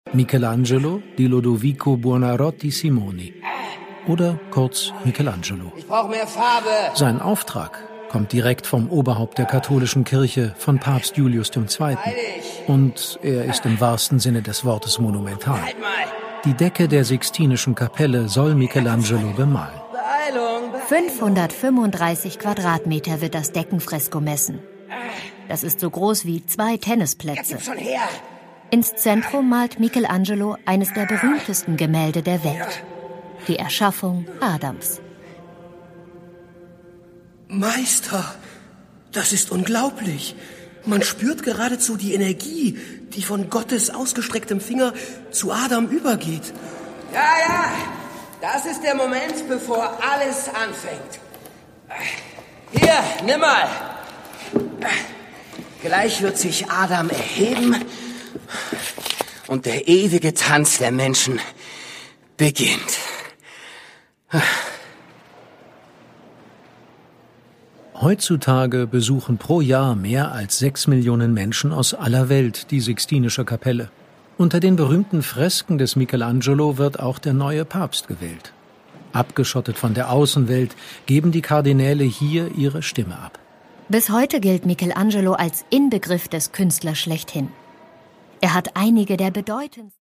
Michelangelo di Lodovico Buonarroti Simoni oder kurz Michelangelo. Ich brauche mehr Farbe. Sein Auftrag kommt direkt vom Oberhaupt der katholischen Kirche, von Papst Julius II. Und er ist im wahrsten Sinne des Wortes monumental. Halt mal. Die Decke der Sixtinischen Kapelle soll Michelangelo bemalen. 535 Quadratmeter wird das Deckenfresko messen. Das ist so groß wie 2 Tennisplätze. Gib schon her. Ins Zentrum malt Michelangelo eines der berühmtesten Gemälde der Welt. Die Erschaffung Adams. Meister, das ist unglaublich. Man spürt geradezu die Energie, die von Gottes ausgestrecktem Finger zu Adam übergeht. Ja, das ist der Moment, bevor alles anfängt. Hier, nimm mal. Gleich wird sich Adam erheben und der ewige Tanz der Menschen beginnt. Heutzutage besuchen pro Jahr mehr als 6 Millionen Menschen aus aller Welt die Sixtinische Kapelle. Unter den berühmten Fresken des Michelangelo wird auch der neue Papst gewählt. Abgeschottet von der Außenwelt geben die Kardinäle hier ihre Stimme ab. Bis heute gilt Michelangelo als Inbegriff des Künstlers schlechthin. Er hat einige der bedeutendsten